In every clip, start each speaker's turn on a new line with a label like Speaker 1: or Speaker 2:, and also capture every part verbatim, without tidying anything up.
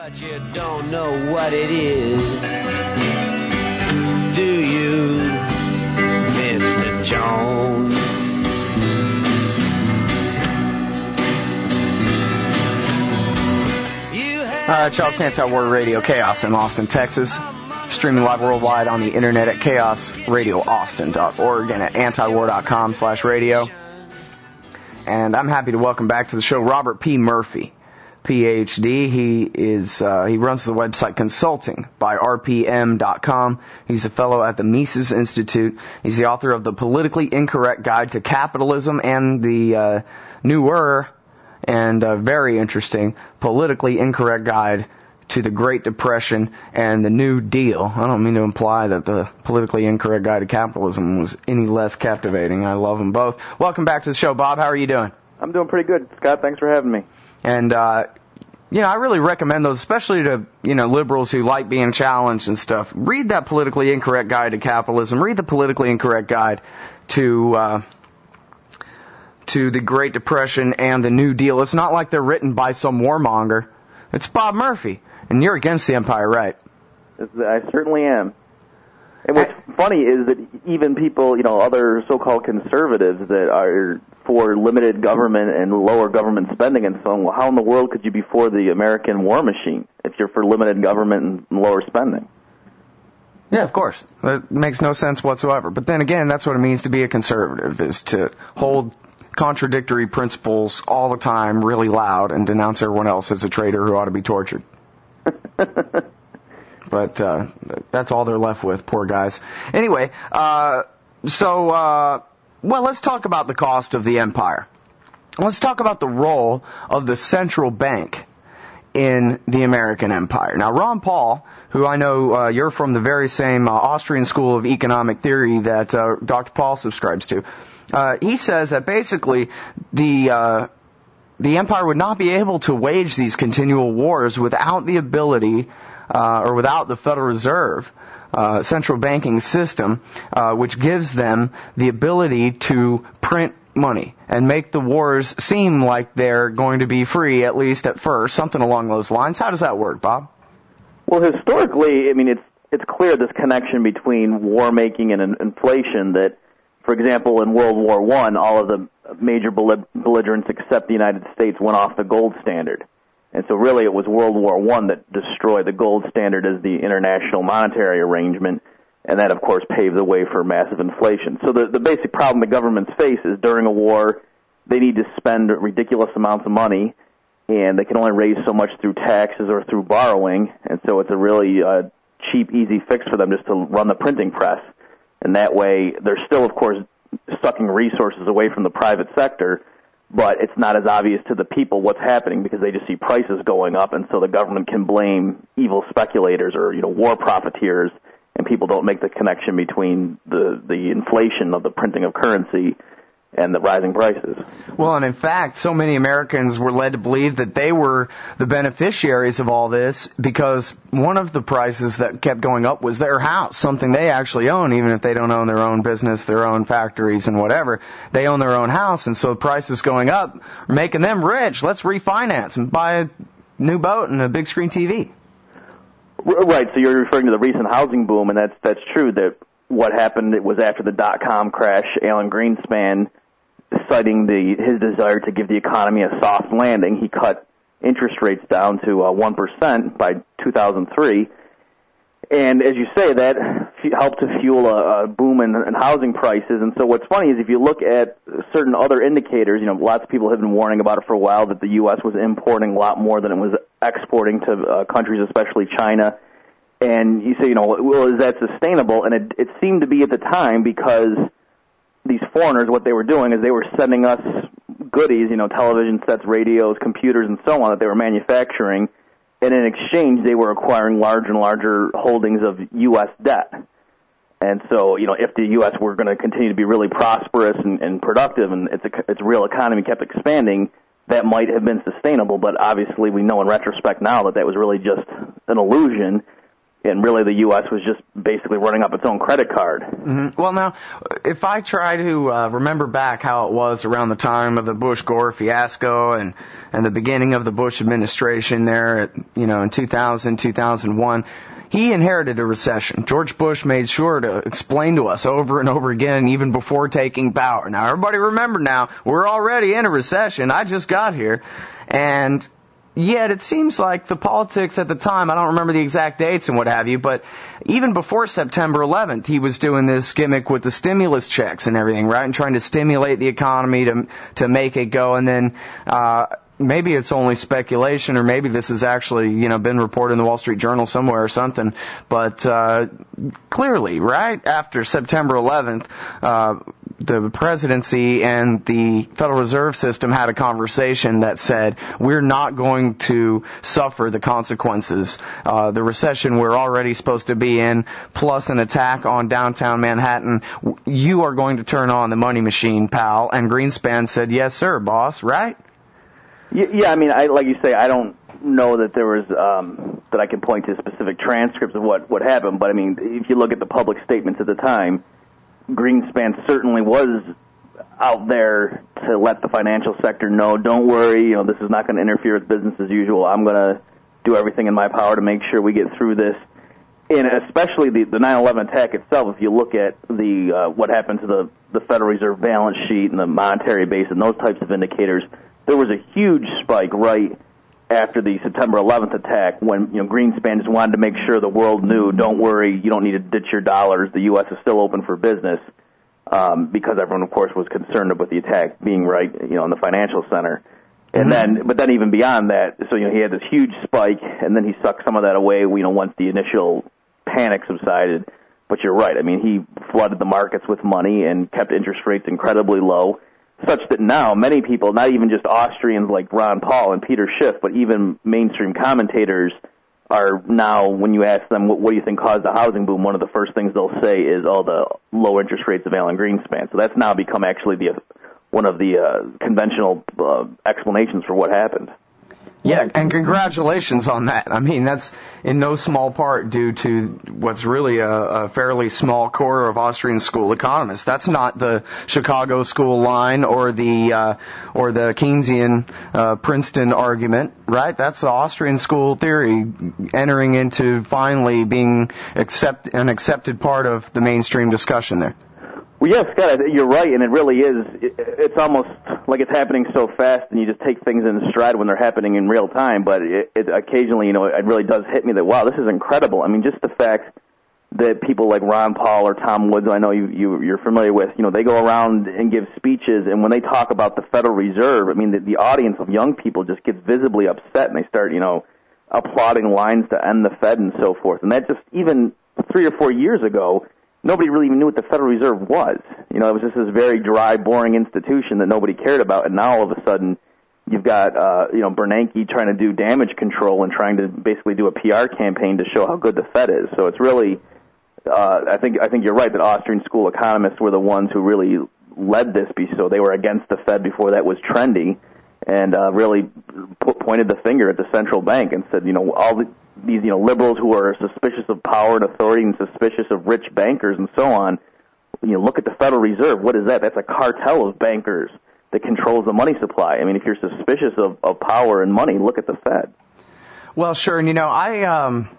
Speaker 1: But you don't know what it is, do you, Mister Jones?
Speaker 2: Uh, Charles Anti-War Radio, Chaos in Austin, Texas. Streaming live worldwide on the internet at chaos radio austin dot org and at antiwar dot com slash radio. And I'm happy to welcome back to the show Robert P. Murphy, P H D. He is uh, he runs the website Consulting by R P M dot com. He's a fellow at the Mises Institute. He's the author of The Politically Incorrect Guide to Capitalism and the uh, newer and uh, very interesting Politically Incorrect Guide to the Great Depression and the New Deal. I don't mean to imply that the Politically Incorrect Guide to Capitalism was any less captivating. I love them both. Welcome back to the show, Bob. How are you doing?
Speaker 3: I'm doing pretty good, Scott. Thanks for having me.
Speaker 2: And, uh, you know, I really recommend those, especially to, you know, liberals who like being challenged and stuff. Read that Politically Incorrect Guide to Capitalism. Read the Politically Incorrect Guide to, uh, to the Great Depression and the New Deal. It's not like they're written by some warmonger. It's Bob Murphy. And you're against the empire, right?
Speaker 3: I certainly am. And what's I, funny is that even people, you know, other so-called conservatives that are for limited government and lower government spending and so on, well, how in the world could you be for the American war machine if you're for limited government and lower spending?
Speaker 2: Yeah, of course. That makes no sense whatsoever. But then again, that's what it means to be a conservative, is to hold contradictory principles all the time really loud and denounce everyone else as a traitor who ought to be tortured. But uh, that's all they're left with, poor guys. Anyway, uh, so, uh, well, let's talk about the cost of the empire. Let's talk about the role of the central bank in the American empire. Now, Ron Paul, who I know uh, you're from the very same uh, Austrian school of economic theory that uh, Doctor Paul subscribes to, uh, he says that basically the... Uh, The empire would not be able to wage these continual wars without the ability, uh, or without the Federal Reserve, uh, central banking system, uh, which gives them the ability to print money and make the wars seem like they're going to be free, at least at first, something along those lines. How does that work, Bob?
Speaker 3: Well, historically, I mean, it's it's clear this connection between war making and inflation that, for example, in World War One, all of the major belligerents except the United States went off the gold standard. And so really it was World War One that destroyed the gold standard as the international monetary arrangement, and that, of course, paved the way for massive inflation. So the, the basic problem the governments face is during a war, they need to spend ridiculous amounts of money, and they can only raise so much through taxes or through borrowing, and so it's a really uh, cheap, easy fix for them just to run the printing press. And that way, they're still, of course, sucking resources away from the private sector, but it's not as obvious to the people what's happening because they just see prices going up, and so the government can blame evil speculators or, you know, war profiteers, and people don't make the connection between the, the inflation of the printing of currency and the rising prices.
Speaker 2: Well, and in fact, so many Americans were led to believe that they were the beneficiaries of all this because one of the prices that kept going up was their house, something they actually own, even if they don't own their own business, their own factories and whatever. They own their own house, and so the prices going up are making them rich. Let's refinance and buy a new boat and a big screen T V.
Speaker 3: Right, so you're referring to the recent housing boom, and that's that's true. That what happened it was after the dot-com crash, Alan Greenspan, citing the his desire to give the economy a soft landing, he cut interest rates down to uh, one percent by two thousand three. And as you say, that f- helped to fuel a, a boom in, in housing prices. And so what's funny is if you look at certain other indicators, you know, lots of people have been warning about it for a while, that the U S was importing a lot more than it was exporting to uh, countries, especially China. And you say, you know, well, is that sustainable? And it, it seemed to be at the time because these foreigners, what they were doing is they were sending us goodies, you know, television sets, radios, computers, and so on that they were manufacturing. And in exchange, they were acquiring larger and larger holdings of U S debt. And so, you know, if the U S were going to continue to be really prosperous and, and productive and its, its real economy kept expanding, that might have been sustainable. But obviously we know in retrospect now that that was really just an illusion. and really the U S was just basically running up its own credit card.
Speaker 2: Mm-hmm. Well, now, if I try to uh, remember back how it was around the time of the Bush-Gore fiasco and, and the beginning of the Bush administration there, at, you know, in two thousand, two thousand one, he inherited a recession. George Bush made sure to explain to us over and over again, even before taking power. Now, everybody remember now, we're already in a recession. I just got here. And yet it seems like the politics at the time, I don't remember the exact dates and what have you, but even before September eleventh, he was doing this gimmick with the stimulus checks and everything, right? And trying to stimulate the economy to to make it go. And then uh maybe it's only speculation, or maybe this has actually, you know, been reported in the Wall Street Journal somewhere or something. But uh clearly, right after September eleventh, uh the presidency and the Federal Reserve System had a conversation that said, we're not going to suffer the consequences. Uh, the recession we're already supposed to be in, plus an attack on downtown Manhattan, you are going to turn on the money machine, pal. And Greenspan said, yes, sir, boss, right?
Speaker 3: Yeah, I mean, I, like you say, I don't know that there was, um, that I can point to specific transcripts of what, what happened, but I mean, if you look at the public statements at the time, Greenspan certainly was out there to let the financial sector know, don't worry, you know, this is not going to interfere with business as usual. I'm going to do everything in my power to make sure we get through this. And especially the, the nine eleven attack itself, if you look at the uh, what happened to the, the Federal Reserve balance sheet and the monetary base and those types of indicators, there was a huge spike right after the September eleventh attack when, you know, Greenspan just wanted to make sure the world knew, don't worry, you don't need to ditch your dollars, the U S is still open for business, um, because everyone, of course, was concerned about the attack being right, you know, in the financial center. And mm-hmm. then, but then even beyond that, so, you know, he had this huge spike, and then he sucked some of that away, you know, once the initial panic subsided. But you're right, I mean, he flooded the markets with money and kept interest rates incredibly low, such that now many people, not even just Austrians like Ron Paul and Peter Schiff, but even mainstream commentators are now, when you ask them, what, what do you think caused the housing boom, one of the first things they'll say is, oh, the low interest rates of Alan Greenspan. So that's now become actually the one of the uh, conventional uh, explanations for what happened.
Speaker 2: Yeah, and congratulations on that. I mean, that's in no small part due to what's really a, a fairly small core of Austrian school economists. That's not the Chicago school line or the uh, or the Keynesian uh, Princeton argument, right? That's the Austrian school theory entering into finally being accept, an accepted part of the mainstream discussion there.
Speaker 3: Well, yes, Scott, you're right, and it really is. It's almost like it's happening so fast, and you just take things in stride when they're happening in real time. But it, it occasionally, you know, it really does hit me that, wow, this is incredible. I mean, just the fact that people like Ron Paul or Tom Woods, I know you, you you're familiar with, you know, they go around and give speeches, and when they talk about the Federal Reserve, I mean, the, the audience of young people just gets visibly upset, and they start, you know, applauding lines to end the Fed and so forth. And that just even three or four years ago, nobody really even knew what the Federal Reserve was. You know, it was just this very dry, boring institution that nobody cared about, and now all of a sudden you've got, uh, you know, Bernanke trying to do damage control and trying to basically do a P R campaign to show how good the Fed is. So it's really, uh, I think I think you're right that Austrian school economists were the ones who really led this, so they were against the Fed before that was trendy, and uh, really put, pointed the finger at the central bank and said, you know, all the these, you know, liberals who are suspicious of power and authority and suspicious of rich bankers and so on, you know, look at the Federal Reserve. What is that? That's a cartel of bankers that controls the money supply. I mean, if you're suspicious of, of power and money, look at the Fed.
Speaker 2: Well, sure. And, you know, I, um,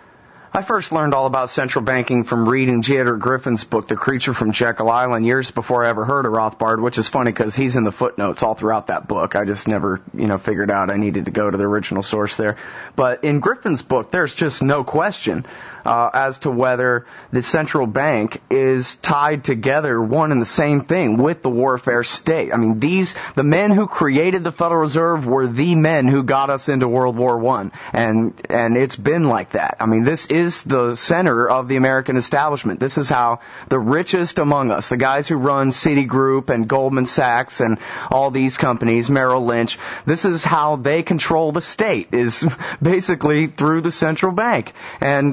Speaker 2: I first learned all about central banking from reading J. Edgar Griffin's book, The Creature from Jekyll Island, years before I ever heard of Rothbard, which is funny because he's in the footnotes all throughout that book. I just never, you know, figured out I needed to go to the original source there. But in Griffin's book, there's just no question uh, as to whether the central bank is tied together, one and the same thing, with the warfare state. I mean, these, the men who created the Federal Reserve were the men who got us into World War One, and and it's been like that. I mean, this is the center of the American establishment. This is how the richest among us, the guys who run Citigroup and Goldman Sachs and all these companies, Merrill Lynch, this is how they control the state, is basically through the central bank. And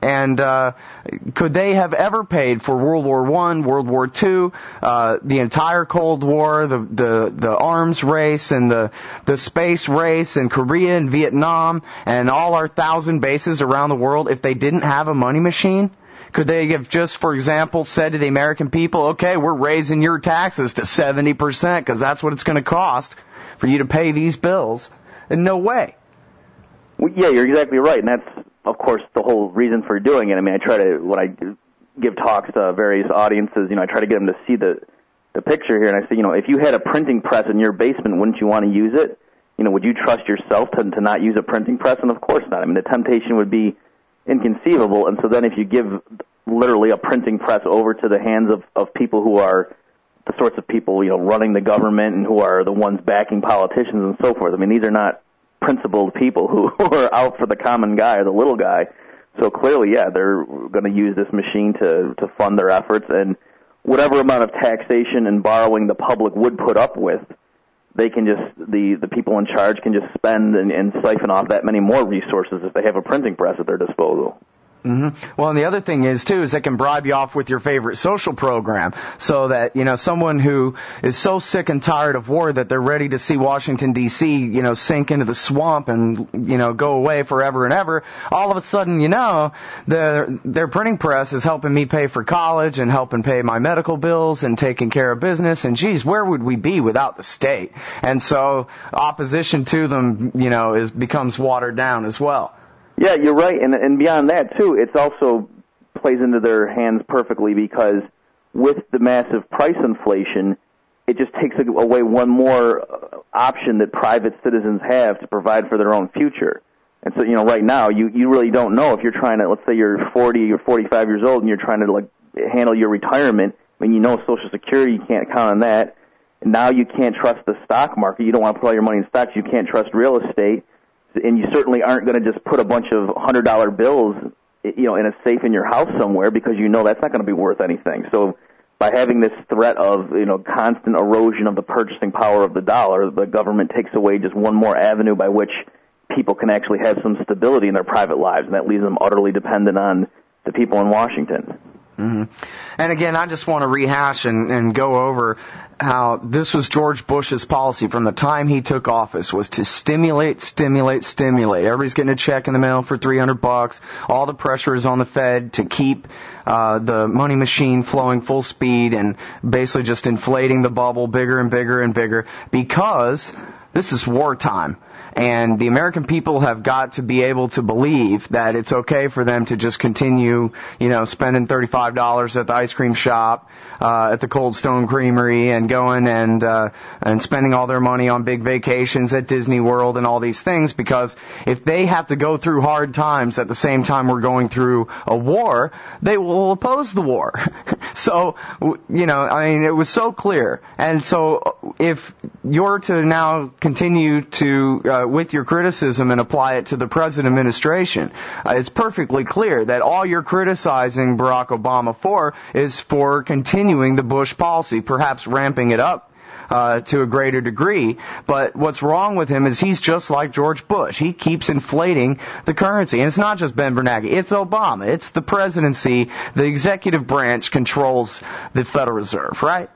Speaker 2: And uh, could they have ever paid for World War One, World War Two, uh, the entire Cold War, the, the, the arms race and the, the space race and Korea and Vietnam and all our thousand bases around the world if they didn't have a money machine? Could they have just, for example, said to the American people, okay, we're raising your taxes to seventy percent because that's what it's going to cost for you to pay these bills? And no way.
Speaker 3: Well, yeah, you're exactly right, and that's, of course, the whole reason for doing it. I mean, I try to, when I give talks to various audiences, you know, I try to get them to see the, the picture here, and I say, you know, if you had a printing press in your basement, wouldn't you want to use it? You know, would you trust yourself to, to not use a printing press? And of course not. I mean, the temptation would be inconceivable, and so then if you give literally a printing press over to the hands of, of people who are the sorts of people, you know, running the government and who are the ones backing politicians and so forth, I mean, these are not principled people who are out for the common guy or the little guy. So clearly, yeah, they're going to use this machine to, to fund their efforts, and whatever amount of taxation and borrowing the public would put up with, they can just, the, the people in charge can just spend and, and siphon off that many more resources if they have a printing press at their disposal.
Speaker 2: Mm-hmm. Well, and the other thing is, too, is they can bribe you off with your favorite social program so that, you know, someone who is so sick and tired of war that they're ready to see Washington, D C, you know, sink into the swamp and, you know, go away forever and ever, all of a sudden, you know, their, their printing press is helping me pay for college and helping pay my medical bills and taking care of business, and, geez, where would we be without the state? And so opposition to them, you know, is becomes watered down as well.
Speaker 3: Yeah, you're right, and and beyond that, too, it also plays into their hands perfectly because with the massive price inflation, it just takes away one more option that private citizens have to provide for their own future. And so, you know, right now, you, you really don't know if you're trying to, let's say you're forty or forty-five years old and you're trying to, like, handle your retirement. I mean, you know Social Security, you can't count on that. And now you can't trust the stock market. You don't want to put all your money in stocks. You can't trust real estate. And you certainly aren't going to just put a bunch of one hundred dollar bills, you know, in a safe in your house somewhere because you know that's not going to be worth anything. So by having this threat of, you know, constant erosion of the purchasing power of the dollar, the government takes away just one more avenue by which people can actually have some stability in their private lives, and that leaves them utterly dependent on the people in Washington.
Speaker 2: Mm-hmm. And again, I just want to rehash and, and go over how this was George Bush's policy from the time he took office, was to stimulate, stimulate, stimulate. Everybody's getting a check in the mail for three hundred bucks. All the pressure is on the Fed to keep uh, the money machine flowing full speed and basically just inflating the bubble bigger and bigger and bigger because this is wartime. And the American people have got to be able to believe that it's okay for them to just continue, you know, spending thirty-five dollars at the ice cream shop, uh, at the Cold Stone Creamery, and going and uh, and spending all their money on big vacations at Disney World and all these things, because if they have to go through hard times at the same time we're going through a war, they will oppose the war. So, you know, I mean, it was so clear. And so if you're to now continue to uh, with your criticism and apply it to the present administration, uh, it's perfectly clear that all you're criticizing Barack Obama for is for continuing the Bush policy, perhaps ramping it up uh, to a greater degree. But what's wrong with him is he's just like George Bush. He keeps inflating the currency. And it's not just Ben Bernanke. It's Obama. It's the presidency. The executive branch controls the Federal Reserve, right?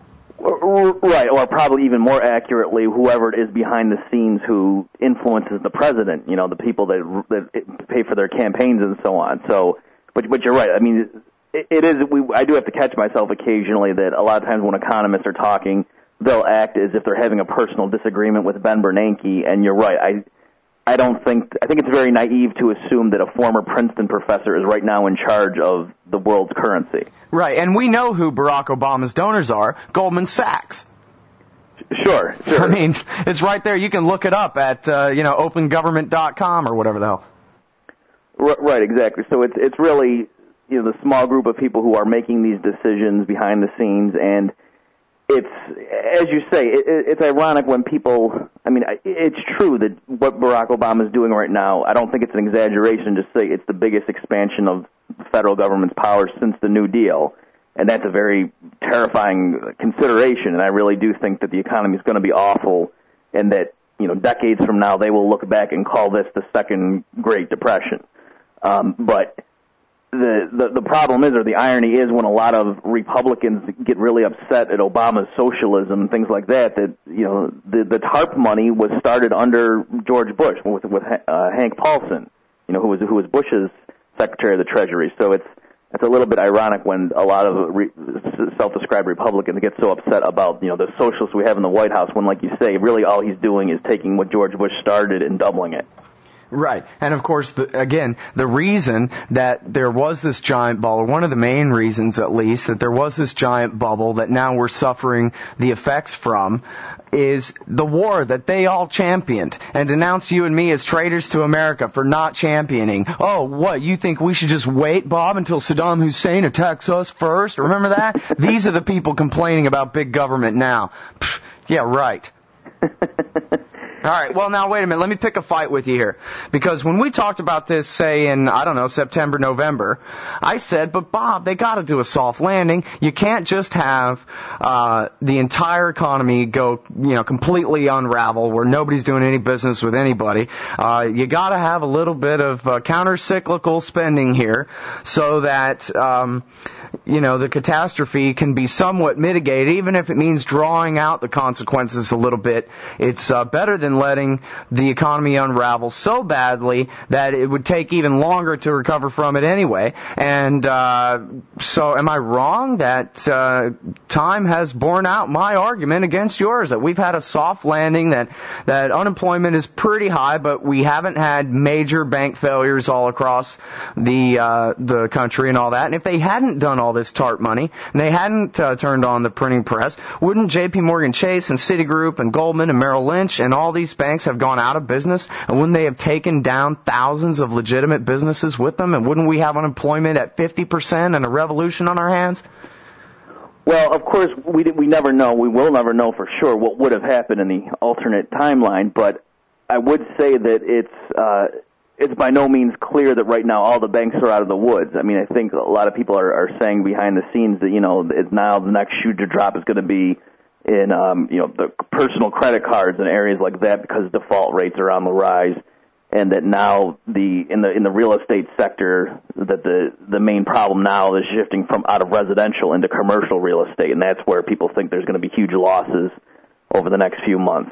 Speaker 3: Right, or probably even more accurately, whoever it is behind the scenes who influences the president, you know, the people that, that pay for their campaigns and so on. So, but, but you're right. I mean, it, it is, we, I do have to catch myself occasionally that a lot of times when economists are talking, they'll act as if they're having a personal disagreement with Ben Bernanke, and you're right. I, I don't think, I think it's very naive to assume that a former Princeton professor is right now in charge of the world's currency.
Speaker 2: Right, and we know who Barack Obama's donors are, Goldman Sachs.
Speaker 3: Sure, sure.
Speaker 2: I mean, it's right there. You can look it up at, uh, you know, open government dot com or whatever the hell.
Speaker 3: Right, exactly. So it's it's really, you know, the small group of people who are making these decisions behind the scenes, and it's, as you say, it, it's ironic when people, I mean, it's true that what Barack Obama is doing right now, I don't think it's an exaggeration to say it's the biggest expansion of the federal government's powers since the New Deal, and that's a very terrifying consideration, and I really do think that the economy is going to be awful, and that, you know, decades from now they will look back and call this the second Great Depression. Um, but the, the the problem is, or the irony is, when a lot of Republicans get really upset at Obama's socialism and things like that, that you know the the TARP money was started under George Bush with with uh, Hank Paulson, you know, who was who was Bush's Secretary of the Treasury. So it's it's a little bit ironic when a lot of re- self-described Republicans get so upset about you know the socialists we have in the White House, when, like you say, really all he's doing is taking what George Bush started and doubling it.
Speaker 2: Right. And of course, the, again, the reason that there was this giant bubble, one of the main reasons at least, that there was this giant bubble that now we're suffering the effects from, is the war that they all championed and denounced you and me as traitors to America for not championing. Oh, what, you think we should just wait, Bob, until Saddam Hussein attacks us first? Remember that? These are the people complaining about big government now. Pfft, yeah, right. All right, well, now, wait a minute. Let me pick a fight with you here. Because when we talked about this, say, in, I don't know, September, November, I said, but, Bob, they got to do a soft landing. You can't just have uh the entire economy go, you know, completely unravel where nobody's doing any business with anybody. Uh You got to have a little bit of uh, counter-cyclical spending here so that, um you know, the catastrophe can be somewhat mitigated, even if it means drawing out the consequences a little bit. It's uh, better than letting the economy unravel so badly that it would take even longer to recover from it anyway. And uh, so am I wrong that uh, time has borne out my argument against yours, that we've had a soft landing, that, that unemployment is pretty high, but we haven't had major bank failures all across the uh, the country and all that? And if they hadn't done all this TARP money, and they hadn't uh, turned on the printing press, wouldn't J P Morgan Chase and Citigroup and Goldman and Merrill Lynch and all these banks have gone out of business? And wouldn't they have taken down thousands of legitimate businesses with them? And wouldn't we have unemployment at fifty percent and a revolution on our hands?
Speaker 3: Well, of course, we we never know. We will never know for sure what would have happened in the alternate timeline. But I would say that it's uh, it's by no means clear that right now all the banks are out of the woods. I mean, I think a lot of people are, are saying behind the scenes that, you know, it's now the next shoe to drop is going to be in, um, you know, the personal credit cards and areas like that, because default rates are on the rise, and that now the in the in the real estate sector, that the the main problem now is shifting from out of residential into commercial real estate, and that's where people think there's going to be huge losses over the next few months.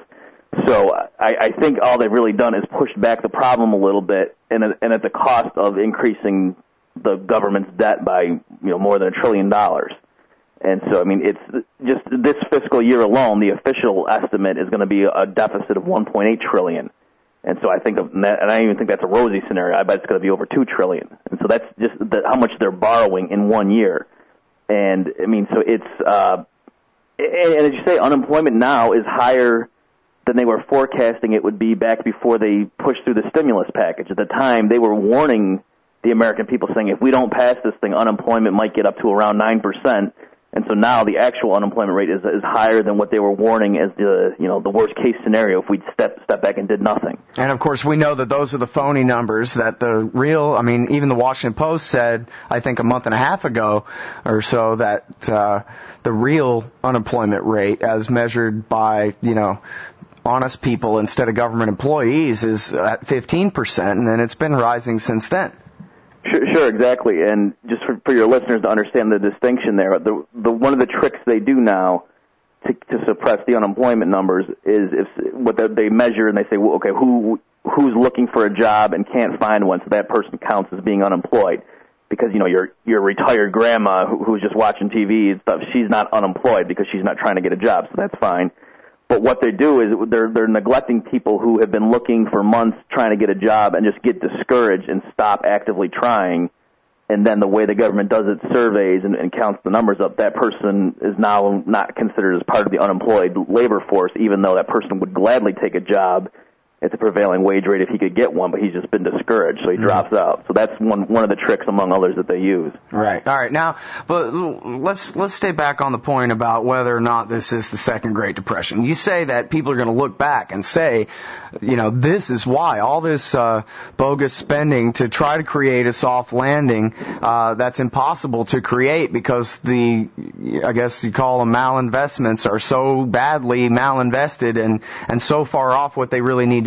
Speaker 3: So I, I think all they've really done is pushed back the problem a little bit, and, and at the cost of increasing the government's debt by, you know, more than a trillion dollars. And so, I mean, it's just this fiscal year alone, the official estimate is going to be a deficit of one point eight trillion dollars. And so I think, of, and I don't even think that's a rosy scenario. I bet it's going to be over two trillion dollars. And so that's just the, how much they're borrowing in one year. And I mean, so it's, uh, and, and as you say, unemployment now is higher than they were forecasting it would be back before they pushed through the stimulus package. At the time, they were warning the American people, saying if we don't pass this thing, unemployment might get up to around nine percent. And so now the actual unemployment rate is is higher than what they were warning as the, you know, the worst case scenario if we'd step step back and did nothing.
Speaker 2: And of course we know that those are the phony numbers, that the real, I mean, even the Washington Post said, I think a month and a half ago or so, that uh, the real unemployment rate as measured by, you know, honest people instead of government employees is at fifteen percent, and then it's been rising since then.
Speaker 3: Sure, sure, exactly. And just for, for your listeners to understand the distinction there, the, the one of the tricks they do now to, to suppress the unemployment numbers is if what they measure, and they say, well, okay, who who's looking for a job and can't find one, so that person counts as being unemployed. Because, you know, your your retired grandma who, who's just watching T V and stuff, she's not unemployed because she's not trying to get a job, so that's fine. But what they do is they're they're neglecting people who have been looking for months trying to get a job and just get discouraged and stop actively trying. And then the way the government does its surveys and, and counts the numbers up, that person is now not considered as part of the unemployed labor force, even though that person would gladly take a job at the prevailing wage rate if he could get one, but he's just been discouraged, so he mm-hmm. drops out. So that's one one of the tricks among others that they use.
Speaker 2: Right. All right. Now, but let's let's stay back on the point about whether or not this is the second Great Depression. You say that people are going to look back and say, you know, this is why all this uh, bogus spending to try to create a soft landing uh, that's impossible to create because the, I guess you call them malinvestments, are so badly malinvested and and so far off what they really need to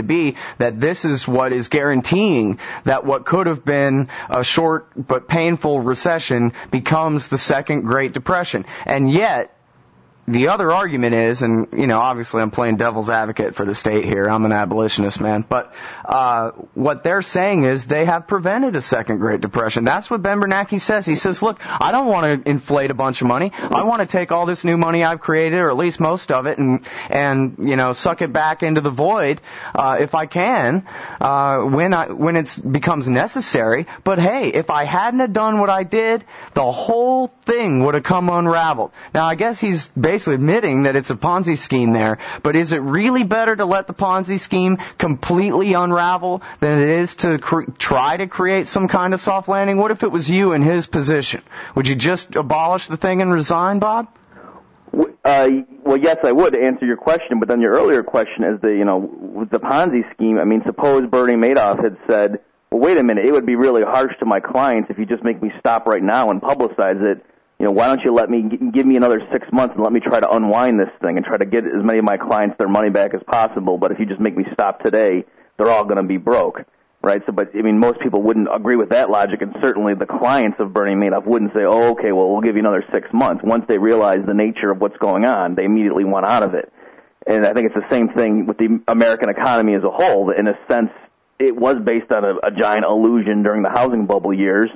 Speaker 2: be, that this is what is guaranteeing that what could have been a short but painful recession becomes the second Great Depression. And yet, the other argument is, and, you know, obviously I'm playing devil's advocate for the state here. I'm an abolitionist, man. But uh what they're saying is they have prevented a second Great Depression. That's what Ben Bernanke says. He says, look, I don't want to inflate a bunch of money. I want to take all this new money I've created, or at least most of it, and, and you know, suck it back into the void uh if I can, uh when I when it becomes necessary. But hey, if I hadn't have done what I did, the whole thing would have come unraveled. Now, I guess he's basically basically admitting that it's a Ponzi scheme there, but is it really better to let the Ponzi scheme completely unravel than it is to cre- try to create some kind of soft landing? What if it was you in his position? Would you just abolish the thing and resign, Bob?
Speaker 3: Uh, well, yes, I would, to answer your question, but then your earlier question is the, you know, with the Ponzi scheme, I mean, suppose Bernie Madoff had said, well, wait a minute, it would be really harsh to my clients if you just make me stop right now and publicize it. You know, why don't you let me, give me another six months and let me try to unwind this thing and try to get as many of my clients their money back as possible, but if you just make me stop today, they're all going to be broke, right? So, but, I mean, most people wouldn't agree with that logic, and certainly the clients of Bernie Madoff wouldn't say, oh, okay, well, we'll give you another six months. Once they realize the nature of what's going on, they immediately want out of it. And I think it's the same thing with the American economy as a whole. In a sense, it was based on a, a giant illusion during the housing bubble years,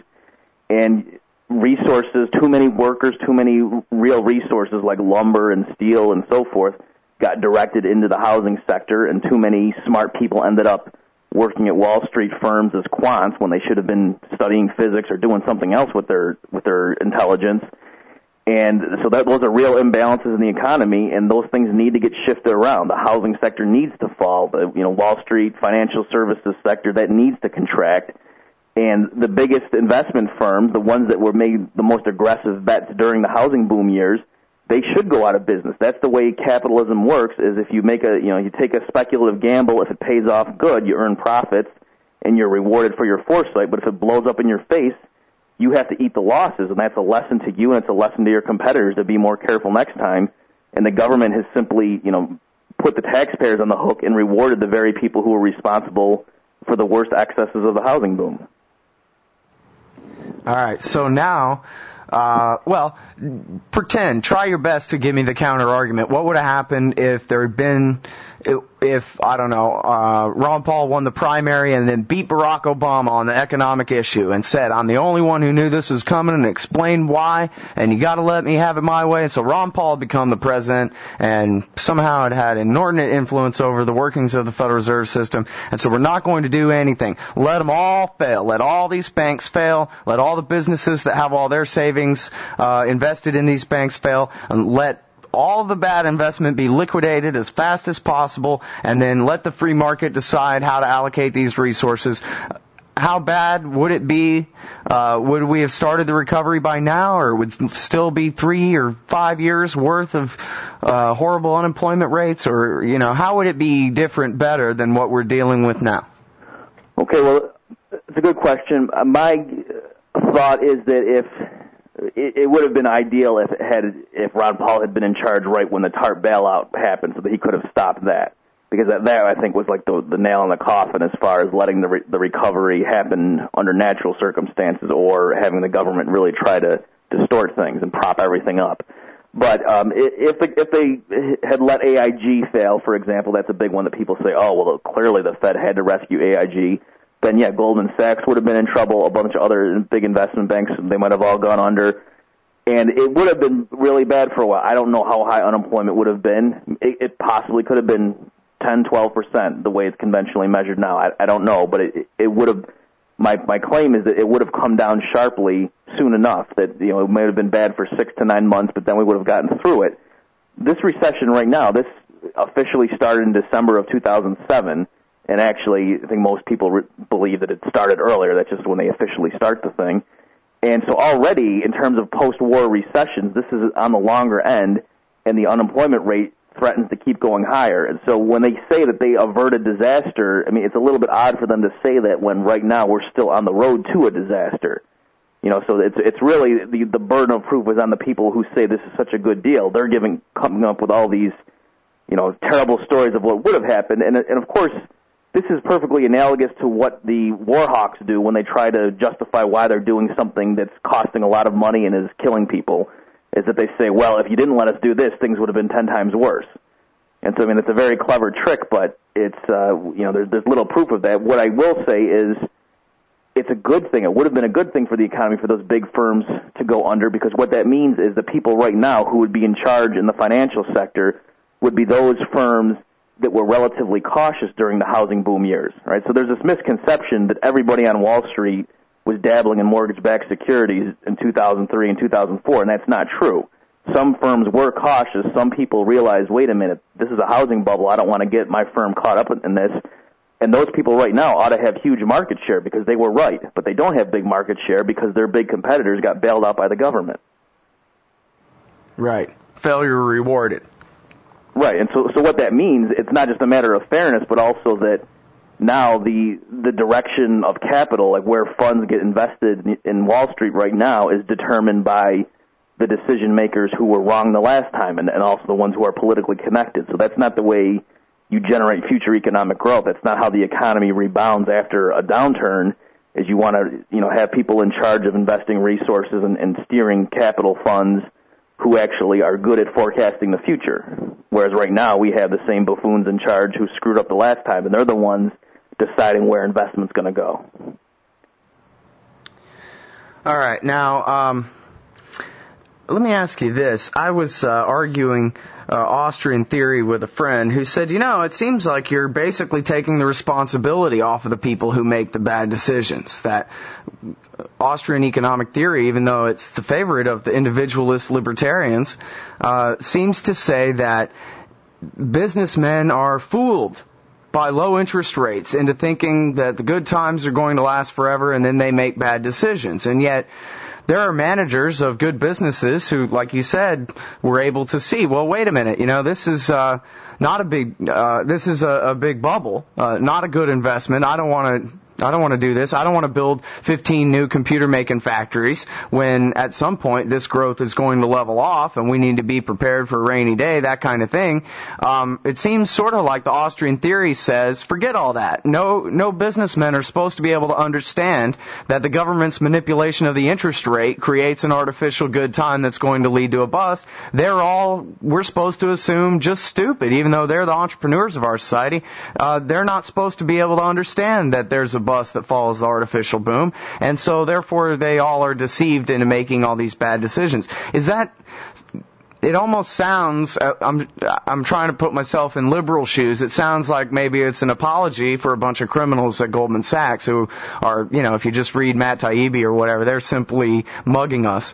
Speaker 3: and resources, too many workers, too many real resources like lumber and steel and so forth got directed into the housing sector, and too many smart people ended up working at Wall Street firms as quants when they should have been studying physics or doing something else with their with their intelligence. And so that those are real imbalances in the economy, and those things need to get shifted around. The housing sector needs to fall. The you know Wall Street financial services sector, that needs to contract. And the biggest investment firms, the ones that were made the most aggressive bets during the housing boom years, they should go out of business. That's the way capitalism works, is if you make a, you know, you take a speculative gamble, if it pays off good, you earn profits and you're rewarded for your foresight. But if it blows up in your face, you have to eat the losses, and that's a lesson to you and it's a lesson to your competitors to be more careful next time. And the government has simply, you know, put the taxpayers on the hook and rewarded the very people who were responsible for the worst excesses of the housing boom.
Speaker 2: All right, so now, uh, well, pretend, try your best to give me the counter argument. What would have happened if there had been, if, I don't know, uh, Ron Paul won the primary and then beat Barack Obama on the economic issue and said, I'm the only one who knew this was coming, and explained why, and you gotta let me have it my way. And so Ron Paul had become the president, and somehow it had inordinate influence over the workings of the Federal Reserve System, and so we're not going to do anything. Let them all fail. Let all these banks fail. Let all the businesses that have all their savings uh, invested in these banks fail, and let all of the bad investment be liquidated as fast as possible, and then let the free market decide how to allocate these resources. How bad would it be? Uh, would we have started the recovery by now, or would it still be three or five years worth of uh, horrible unemployment rates? Or, you know, how would it be different, better than what we're dealing with now?
Speaker 3: Okay, well, it's a good question. My thought is that if It, it would have been ideal if it had if Ron Paul had been in charge right when the TARP bailout happened, so that he could have stopped that. Because that, that I think, was like the, the nail in the coffin as far as letting the re, the recovery happen under natural circumstances, or having the government really try to distort things and prop everything up. But um, if the, if they had let A I G fail, for example, that's a big one that people say, oh, well, clearly the Fed had to rescue A I G. Then, yeah, Goldman Sachs would have been in trouble. A bunch of other big investment banks, they might have all gone under. And it would have been really bad for a while. I don't know how high unemployment would have been. It, it possibly could have been ten, twelve percent, the way it's conventionally measured now. I, I don't know, but it, it would have, my, my claim is that it would have come down sharply soon enough that, you know, it might have been bad for six to nine months, but then we would have gotten through it. This recession right now, this officially started in December of two thousand seven. And actually, I think most people re- believe that it started earlier. That's just when they officially start the thing. And so already, in terms of post-war recessions, this is on the longer end, and the unemployment rate threatens to keep going higher. And so when they say that they averted disaster, I mean, it's a little bit odd for them to say that when right now we're still on the road to a disaster. You know, so it's it's really the the burden of proof is on the people who say this is such a good deal. They're giving coming up with all these, you know, terrible stories of what would have happened, and and of course, this is perfectly analogous to what the war hawks do when they try to justify why they're doing something that's costing a lot of money and is killing people, is that they say, well, if you didn't let us do this, things would have been ten times worse. And so, I mean, it's a very clever trick, but it's, uh, you know, there's, there's little proof of that. What I will say is it's a good thing. It would have been a good thing for the economy for those big firms to go under, because what that means is the people right now who would be in charge in the financial sector would be those firms that were relatively cautious during the housing boom years, right? So there's this misconception that everybody on Wall Street was dabbling in mortgage-backed securities in two thousand three and two thousand four, and that's not true. Some firms were cautious. Some people realized, wait a minute, this is a housing bubble. I don't want to get my firm caught up in this. And those people right now ought to have huge market share because they were right, but they don't have big market share because their big competitors got bailed out by the government.
Speaker 2: Right. Failure rewarded.
Speaker 3: Right, and so so what that means, it's not just a matter of fairness, but also that now the the direction of capital, like where funds get invested in Wall Street right now, is determined by the decision makers who were wrong the last time, and, and also the ones who are politically connected. So that's not the way you generate future economic growth. That's not how the economy rebounds after a downturn, is you want to, you know, have people in charge of investing resources and, and steering capital funds who actually are good at forecasting the future. Whereas right now we have the same buffoons in charge who screwed up the last time, and they're the ones deciding where investment's going to go.
Speaker 2: All right. Now, um, let me ask you this. I was uh, arguing uh, Austrian theory with a friend who said, you know, it seems like you're basically taking the responsibility off of the people who make the bad decisions. That Austrian economic theory, even though it's the favorite of the individualist libertarians, uh, seems to say that businessmen are fooled by low interest rates into thinking that the good times are going to last forever, and then they make bad decisions. And yet there are managers of good businesses who, like you said, were able to see, well, wait a minute, you know, this is uh, not a big, uh, this is a, a big bubble, uh, not a good investment. I don't want to. I don't want to do this. I don't want to build fifteen new computer-making factories when at some point this growth is going to level off and we need to be prepared for a rainy day, that kind of thing. Um, it seems sort of like the Austrian theory says, forget all that. No, no businessmen are supposed to be able to understand that the government's manipulation of the interest rate creates an artificial good time that's going to lead to a bust. They're all, we're supposed to assume, just stupid, even though they're the entrepreneurs of our society. Uh, they're not supposed to be able to understand that there's a bust that follows the artificial boom, and so therefore they all are deceived into making all these bad decisions. Is that, it almost sounds, I'm I'm trying to put myself in liberal shoes, it sounds like maybe it's an apology for a bunch of criminals at Goldman Sachs who are, you know, if you just read Matt Taibbi or whatever, they're simply mugging us.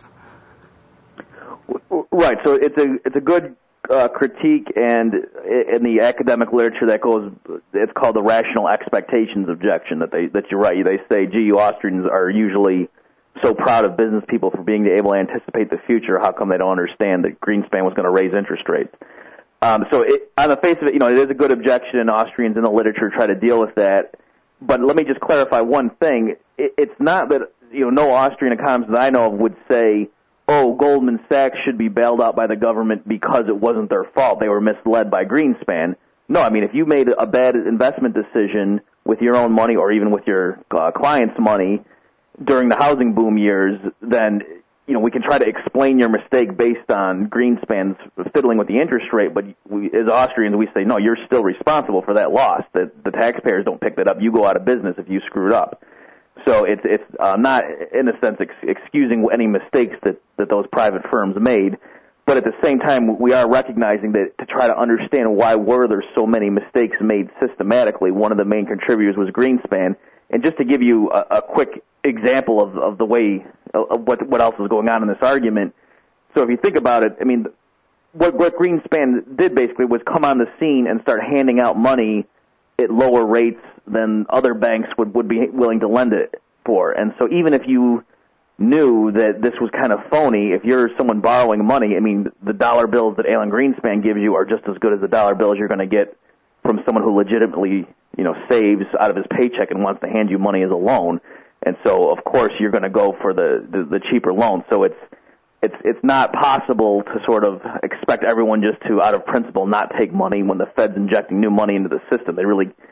Speaker 3: Right, so it's a it's a good Uh, critique, and in the academic literature that goes, it's called the rational expectations objection, that they that you're right. They say, gee, you Austrians are usually so proud of business people for being able to anticipate the future. How come they don't understand that Greenspan was going to raise interest rates? Um, so it, on the face of it, you know, it is a good objection, and Austrians in the literature try to deal with that. But let me just clarify one thing. It, it's not that, you know, no Austrian economist that I know of would say, oh, Goldman Sachs should be bailed out by the government because it wasn't their fault. They were misled by Greenspan. No, I mean, if you made a bad investment decision with your own money or even with your uh, client's money during the housing boom years, then, you know, we can try to explain your mistake based on Greenspan's fiddling with the interest rate, but we, as Austrians, we say, no, you're still responsible for that loss. The, the taxpayers don't pick that up. You go out of business if you screwed up. So it's it's uh, not, in a sense, ex- excusing any mistakes that, that those private firms made, but at the same time, we are recognizing that to try to understand why were there so many mistakes made systematically, one of the main contributors was Greenspan. And just to give you a, a quick example of, of the way, of what what else is going on in this argument, so if you think about it, I mean, what, what Greenspan did basically was come on the scene and start handing out money at lower rates than other banks would, would be willing to lend it for. And so even if you knew that this was kind of phony, if you're someone borrowing money, I mean, the dollar bills that Alan Greenspan gives you are just as good as the dollar bills you're going to get from someone who legitimately, you know, saves out of his paycheck and wants to hand you money as a loan. And so, of course, you're going to go for the, the, the cheaper loan. So it's it's it's not possible to sort of expect everyone just to, out of principle, not take money when the Fed's injecting new money into the system. They really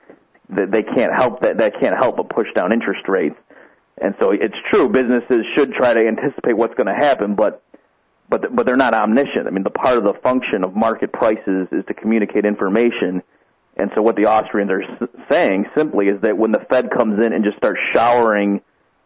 Speaker 3: that they can't help that that can't help but push down interest rates. And so it's true, businesses should try to anticipate what's going to happen, but but but they're not omniscient. I mean, the part of the function of market prices is to communicate information. And so what the Austrians are saying simply is that when the Fed comes in and just starts showering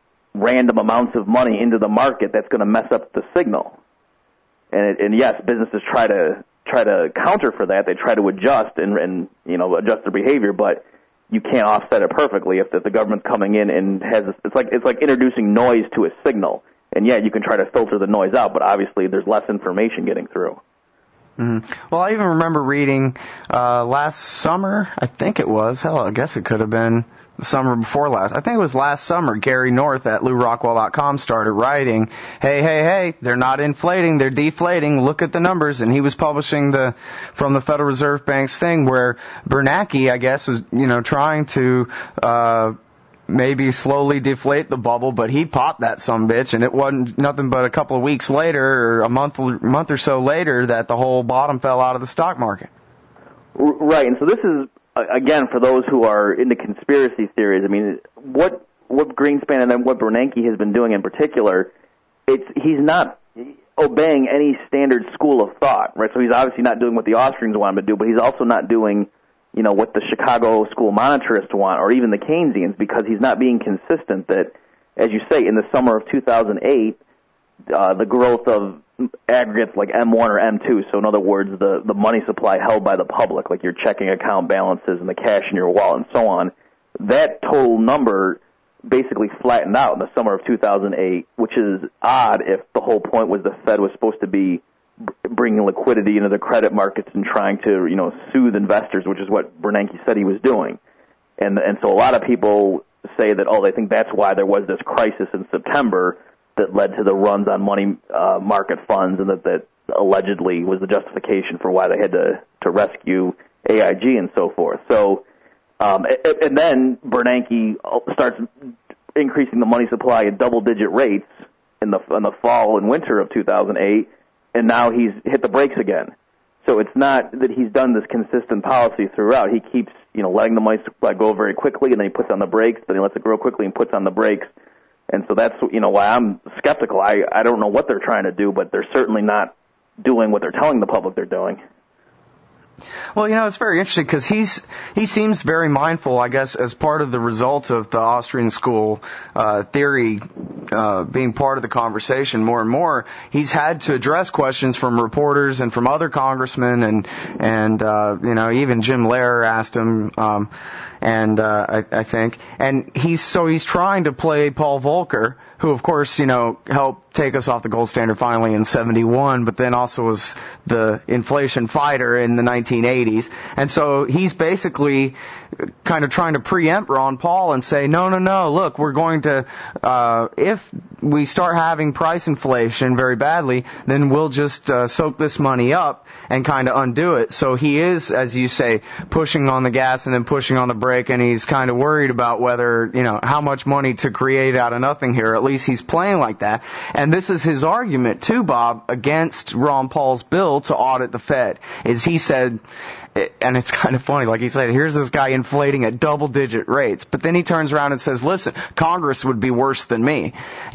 Speaker 3: random amounts of money into the market, that's going to mess up the signal. And it, and yes, businesses try to try to counter for that. They try to adjust and, and you know adjust their behavior, but you can't offset it perfectly if the, the government's coming in and has this, it's like it's like introducing noise to a signal. And yeah, you can try to filter the noise out, but obviously there's less information getting through.
Speaker 2: Mm-hmm. Well, I even remember reading uh last summer, I think it was, hell, I guess it could have been the summer before last. I think it was last summer, Gary North at Lew Rockwell dot com started writing, hey, hey, hey, they're not inflating, they're deflating, look at the numbers. And he was publishing the from the Federal Reserve Bank's thing where Bernanke, I guess, was, you know, trying to uh maybe slowly deflate the bubble, but he popped that sumbitch, and it wasn't nothing but a couple of weeks later, or a month, month or so later, that the whole bottom fell out of the stock market.
Speaker 3: Right, and so this is, again, for those who are into conspiracy theories, I mean, what what Greenspan and then what Bernanke has been doing in particular, it's he's not obeying any standard school of thought, right? So he's obviously not doing what the Austrians want him to do, but he's also not doing you know, what the Chicago school monetarists want, or even the Keynesians, because he's not being consistent that, as you say, in the summer of two thousand eight, uh, the growth of aggregates like M one or M two, so in other words, the, the money supply held by the public, like your checking account balances and the cash in your wallet and so on, that total number basically flattened out in the summer of two thousand eight, which is odd if the whole point was the Fed was supposed to be bringing liquidity into the credit markets and trying to, you know, soothe investors, which is what Bernanke said he was doing. And and so a lot of people say that, oh, they think that's why there was this crisis in September that led to the runs on money uh, market funds, and that, that allegedly was the justification for why they had to, to rescue A I G and so forth. So, um, and, and then Bernanke starts increasing the money supply at double-digit rates in the in the fall and winter of two thousand eight, and now he's hit the brakes again. So it's not that he's done this consistent policy throughout. He keeps, you know, letting the money supply go very quickly, and then he puts on the brakes, then he lets it grow quickly and puts on the brakes. And so that's, you know, why I'm skeptical. I, I don't know what they're trying to do, but they're certainly not doing what they're telling the public they're doing.
Speaker 2: Well, you know, it's very interesting because he's he seems very mindful, I guess, as part of the result of the Austrian school uh, theory uh, being part of the conversation more and more. He's had to address questions from reporters and from other congressmen, and and uh, you know, even Jim Lehrer asked him, um, and uh, I, I think, and he's so he's trying to play Paul Volcker, who, of course, you know, helped take us off the gold standard finally in seventy-one, but then also was the inflation fighter in the nineteen eighties. And so he's basically kind of trying to preempt Ron Paul and say, no, no, no, look, we're going to, uh, if we start having price inflation very badly, then we'll just uh, soak this money up and kind of undo it. So he is, as you say, pushing on the gas and then pushing on the brake, and he's kind of worried about whether, you know, how much money to create out of nothing here. At least he's playing like that. And this is his argument, too, Bob, against Ron Paul's bill to audit the Fed, is he said, and it's kind of funny, like he said, here's this guy inflating at double-digit rates, but then he turns around and says, listen, Congress would be worse than me.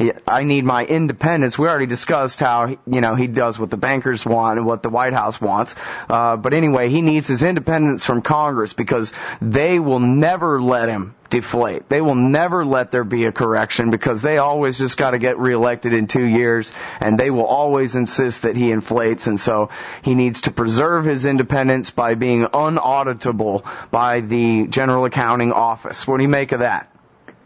Speaker 2: I need my independence. We already discussed how, you know, he does what the bankers want and what the White House wants, uh, but anyway, he needs his independence from Congress because they will never let him deflate. They will never let there be a correction because they always just got to get reelected in two years, and they will always insist that he inflates, and so he needs to preserve his independence by being unauditable by the General Accounting Office. What do you make of that?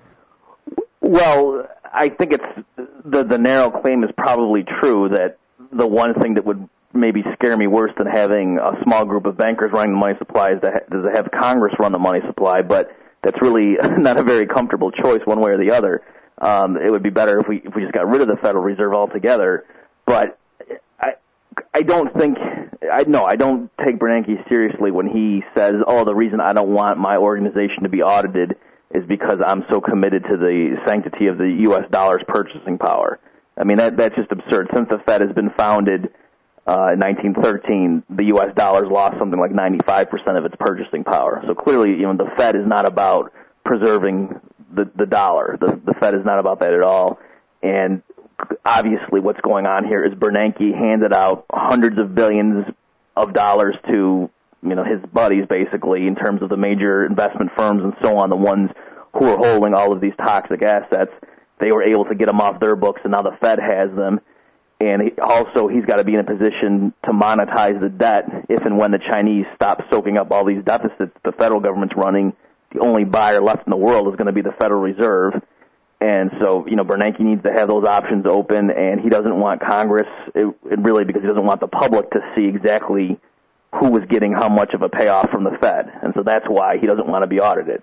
Speaker 3: Well, I think it's the, the narrow claim is probably true that the one thing that would maybe scare me worse than having a small group of bankers running the money supply is to, ha- is to have Congress run the money supply, but that's really not a very comfortable choice one way or the other. Um, it would be better if we if we just got rid of the Federal Reserve altogether. But I I don't think I no I don't take Bernanke seriously when he says, oh, the reason I don't want my organization to be audited is because I'm so committed to the sanctity of the U S dollar's purchasing power. I mean, that that's just absurd. Since the Fed has been founded, uh, in nineteen thirteen, the U S dollar's lost something like ninety-five percent of its purchasing power. So clearly, you know, the Fed is not about preserving the, the dollar. The, the Fed is not about that at all. And obviously what's going on here is Bernanke handed out hundreds of billions of dollars to, you know, his buddies, basically, in terms of the major investment firms and so on, the ones who are holding all of these toxic assets. They were able to get them off their books, and now the Fed has them. And he, also, he's got to be in a position to monetize the debt if and when the Chinese stop soaking up all these deficits the federal government's running. The only buyer left in the world is going to be the Federal Reserve. And so, you know, Bernanke needs to have those options open, and he doesn't want Congress, it, it really because he doesn't want the public to see exactly who was getting how much of a payoff from the Fed. And so that's why he doesn't want to be audited.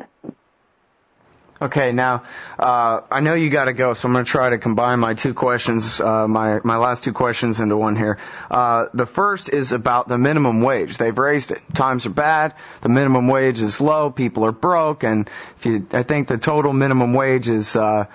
Speaker 2: Okay, now, uh, I know you got to go, so I'm going to try to combine my two questions, uh, my, my last two questions into one here. Uh, the first is about the minimum wage. They've raised it. Times are bad. The minimum wage is low. People are broke. And if you, I think the total minimum wage is, uh,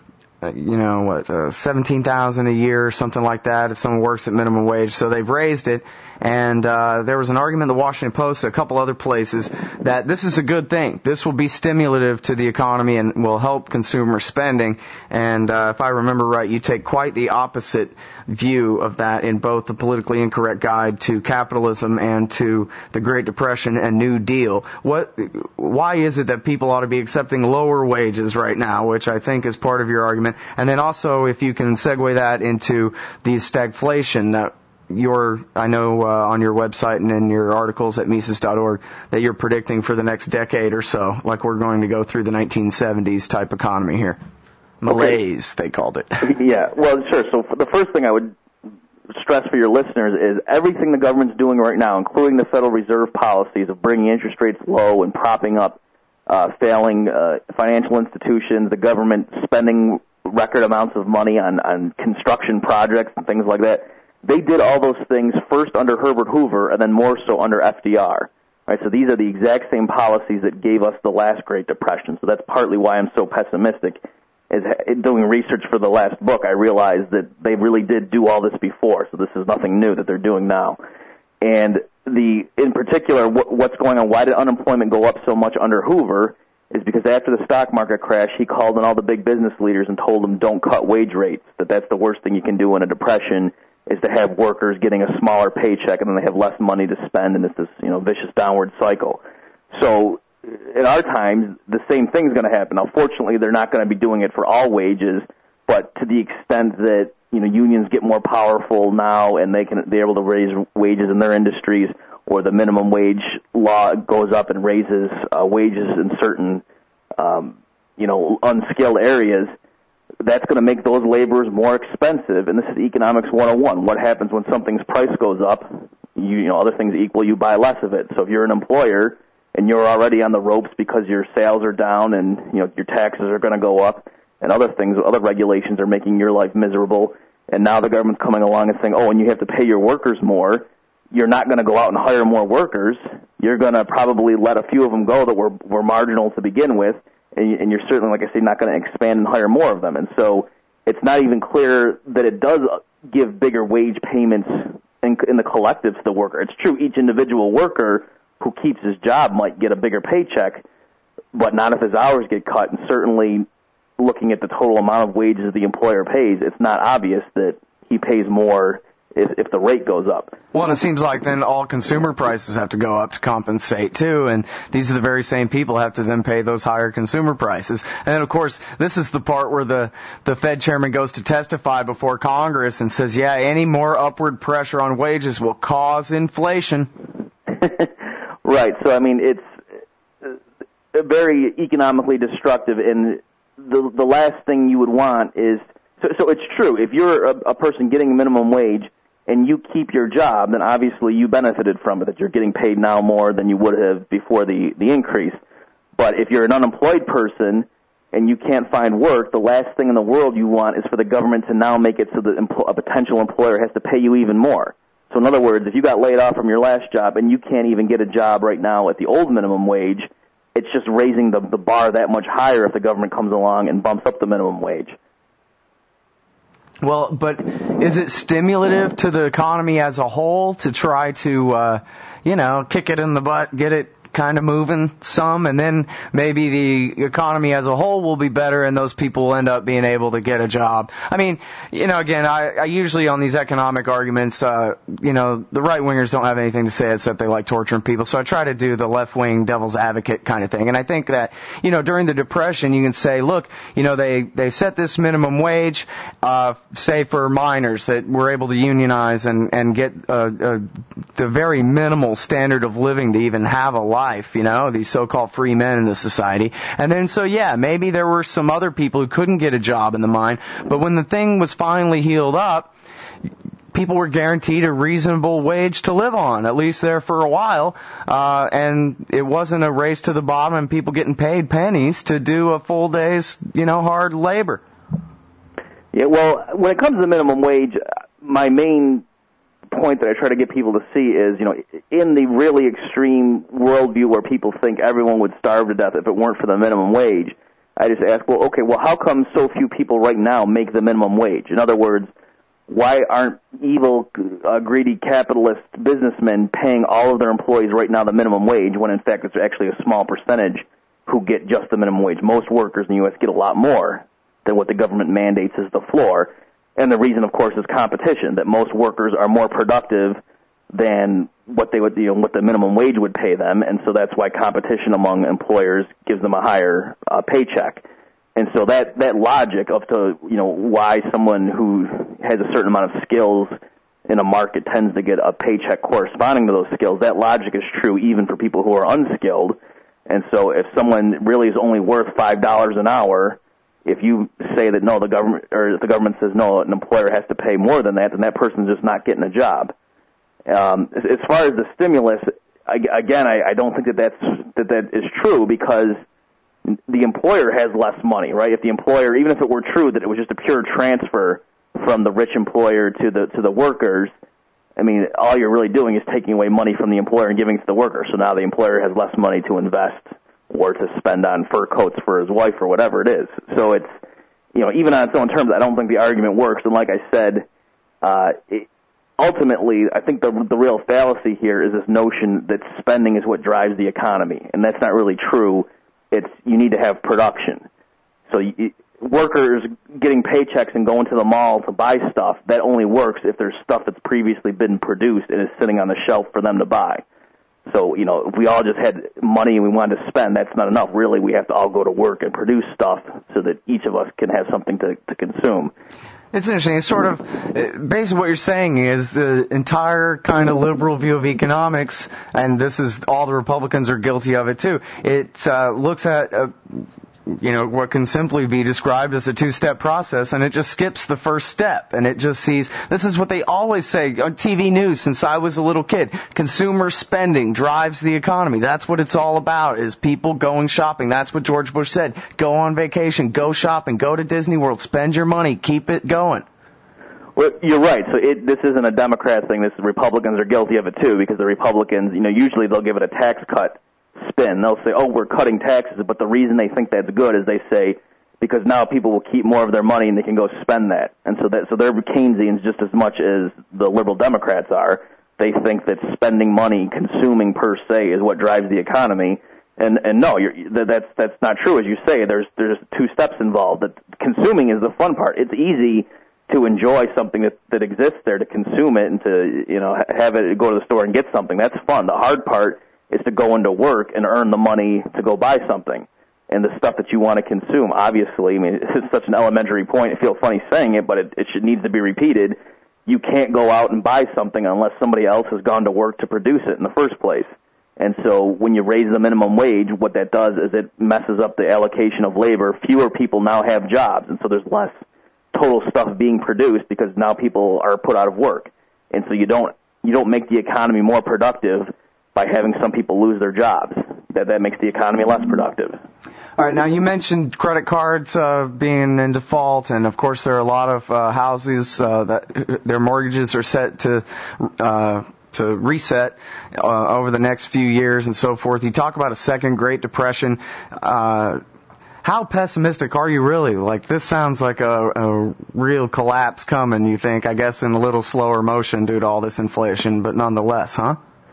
Speaker 2: you know, what, uh, seventeen thousand dollars a year or something like that if someone works at minimum wage. So they've raised it. And uh, there was an argument in the Washington Post, a couple other places, that this is a good thing. This will be stimulative to the economy and will help consumer spending. And uh, if I remember right, you take quite the opposite view of that in both the Politically Incorrect Guide to Capitalism and to the Great Depression and New Deal. What? Why is it that people ought to be accepting lower wages right now, which I think is part of your argument? And then also, if you can segue that into the stagflation that Your, I know uh, on your website and in your articles at Mises dot org that you're predicting for the next decade or so, like we're going to go through the nineteen seventies type economy here. Malaise, okay. They called it.
Speaker 3: Yeah, well, sure. So the first thing I would stress for your listeners is everything the government's doing right now, including the Federal Reserve policies of bringing interest rates low and propping up uh, failing uh, financial institutions, the government spending record amounts of money on, on construction projects and things like that. They did all those things first under Herbert Hoover and then more so under F D R. Right, so these are the exact same policies that gave us the last Great Depression. So that's partly why I'm so pessimistic. Is doing research for the last book, I realized that they really did do all this before. So this is nothing new that they're doing now. And the in particular, what's going on? Why did unemployment go up so much under Hoover? Is because after the stock market crash, he called on all the big business leaders and told them, "Don't cut wage rates. That that's the worst thing you can do in a depression." Is to have workers getting a smaller paycheck and then they have less money to spend, and it's this, you know, vicious downward cycle. So in our times, the same thing's going to happen. Now, fortunately, they're not going to be doing it for all wages, but to the extent that, you know, unions get more powerful now and they can they're able to raise wages in their industries, or the minimum wage law goes up and raises uh, wages in certain, um, you know, unskilled areas, that's going to make those laborers more expensive, and this is economics one oh one. What happens when something's price goes up? You, you know, other things equal, you buy less of it. So if you're an employer and you're already on the ropes because your sales are down and, you know, your taxes are going to go up and other things, other regulations are making your life miserable, and now the government's coming along and saying, oh, and you have to pay your workers more, you're not going to go out and hire more workers. You're going to probably let a few of them go that were, were marginal to begin with, and you're certainly, like I say, not going to expand and hire more of them. And so it's not even clear that it does give bigger wage payments in, in the collective to the worker. It's true each individual worker who keeps his job might get a bigger paycheck, but not if his hours get cut. And certainly looking at the total amount of wages the employer pays, it's not obvious that he pays more if, if the rate goes up.
Speaker 2: Well, and it seems like then all consumer prices have to go up to compensate too, and these are the very same people who have to then pay those higher consumer prices. And then, of course, this is the part where the, the Fed chairman goes to testify before Congress and says, yeah, any more upward pressure on wages will cause inflation.
Speaker 3: Right. So, I mean, it's very economically destructive, and the the last thing you would want is, so, so it's true, if you're a, a person getting minimum wage, and you keep your job, then obviously you benefited from it, that you're getting paid now more than you would have before the, the increase. But if you're an unemployed person and you can't find work, the last thing in the world you want is for the government to now make it so that a potential employer has to pay you even more. So in other words, if you got laid off from your last job and you can't even get a job right now at the old minimum wage, it's just raising the, the bar that much higher if the government comes along and bumps up the minimum wage.
Speaker 2: Well, but is it stimulative to the economy as a whole to try to, uh, you know, kick it in the butt, get it kind of moving some, and then maybe the economy as a whole will be better and those people will end up being able to get a job? I mean, you know, again, I, I usually on these economic arguments, uh, you know, the right-wingers don't have anything to say except they like torturing people, so I try to do the left-wing devil's advocate kind of thing. And I think that, you know, during the Depression, you can say, look, you know, they, they set this minimum wage, uh, say for miners that were able to unionize and, and get, uh, uh, the very minimal standard of living to even have a life. Life, you know, these so-called free men in the society. And then, so yeah, maybe there were some other people who couldn't get a job in the mine, but when the thing was finally healed up, people were guaranteed a reasonable wage to live on, at least there for a while, uh, and it wasn't a race to the bottom and people getting paid pennies to do a full day's, you know, hard labor.
Speaker 3: Yeah, well, when it comes to the minimum wage, my main point that I try to get people to see is, you know, in the really extreme worldview where people think everyone would starve to death if it weren't for the minimum wage, I just ask, well, okay, well, how come so few people right now make the minimum wage? In other words, why aren't evil, uh, greedy capitalist businessmen paying all of their employees right now the minimum wage when, in fact, it's actually a small percentage who get just the minimum wage? Most workers in the U S get a lot more than what the government mandates is the floor. And the reason, of course, is competition, that most workers are more productive than what they would, you know, what the minimum wage would pay them, and so that's why competition among employers gives them a higher uh, paycheck. And so that, that logic of to, you know, why someone who has a certain amount of skills in a market tends to get a paycheck corresponding to those skills, that logic is true even for people who are unskilled. And so if someone really is only worth five dollars an hour, if you say that no, the government, or if the government says no, an employer has to pay more than that, then that person's just not getting a job. Um, as, as far as the stimulus, I, again, I, I don't think that that's, that that is true because the employer has less money, right? If the employer, even if it were true that it was just a pure transfer from the rich employer to the to the workers, I mean, all you're really doing is taking away money from the employer and giving it to the worker. So now the employer has less money to invest or to spend on fur coats for his wife or whatever it is. So it's, you know, even on its own terms, I don't think the argument works. And like I said, uh, it, ultimately, I think the the real fallacy here is this notion that spending is what drives the economy, and that's not really true. It's you need to have production. So you, workers getting paychecks and going to the mall to buy stuff, that only works if there's stuff that's previously been produced and is sitting on the shelf for them to buy. So, you know, if we all just had money and we wanted to spend, that's not enough. Really, we have to all go to work and produce stuff so that each of us can have something to, to consume.
Speaker 2: It's interesting. It's sort of, basically what you're saying is the entire kind of liberal view of economics, and this is, all the Republicans are guilty of it too. It uh, looks at, uh, you know, what can simply be described as a two-step process, and it just skips the first step, and it just sees, this is what they always say on T V news since I was a little kid, consumer spending drives the economy. That's what it's all about, is people going shopping. That's what George Bush said. Go on vacation, go shopping, go to Disney World, spend your money, keep it going.
Speaker 3: Well, you're right. So it, this isn't a Democrat thing. This Republicans are guilty of it too, because the Republicans, you know, usually they'll give it a tax cut spin. They'll say, oh, we're cutting taxes, but the reason they think that's good is they say because now people will keep more of their money and they can go spend that. And so that so they're Keynesians just as much as the liberal Democrats are. They think that spending money, consuming per se, is what drives the economy. And and no, you're, that's that's not true. As you say, there's there's two steps involved. That consuming is the fun part. It's easy to enjoy something that that exists there, to consume it and to, you know, have it, go to the store and get something. That's fun. The hard part is to go into work and earn the money to go buy something. And the stuff that you want to consume, obviously, I mean, it's such an elementary point. I feel funny saying it, but it, it should, needs to be repeated. You can't go out and buy something unless somebody else has gone to work to produce it in the first place. And so when you raise the minimum wage, what that does is it messes up the allocation of labor. Fewer people now have jobs, and so there's less total stuff being produced because now people are put out of work. And so you don't you don't make the economy more productive by having some people lose their jobs. That that makes the economy less productive.
Speaker 2: All right, now you mentioned credit cards uh, being in default, and of course there are a lot of uh, houses uh, that their mortgages are set to uh, to reset uh, over the next few years and so forth. You talk about a second Great Depression. Uh, how pessimistic are you really? Like, this sounds like a, a real collapse coming, you think, I guess in a little slower motion due to all this inflation, but nonetheless, huh?